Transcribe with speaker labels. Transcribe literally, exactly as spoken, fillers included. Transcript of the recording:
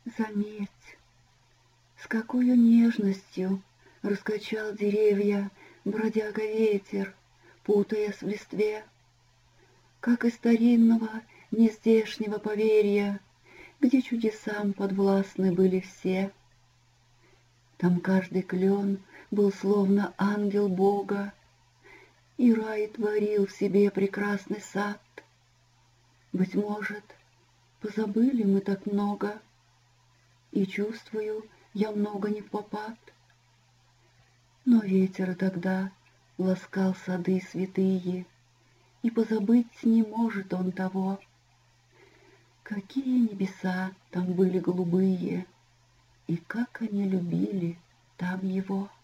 Speaker 1: Заметь, с какой нежностью раскачал деревья бродяга ветер, путаясь в листве, как из старинного нездешнего поверья, где чудесам подвластны были все. Там каждый клен был словно ангел Бога, и рай творил в себе прекрасный сад. Быть может, позабыли мы так много, и чувствую я много не впопад. Но ветер тогда ласкал сады святые, и позабыть не может он того. Какие небеса там были голубые, и как они любили там его.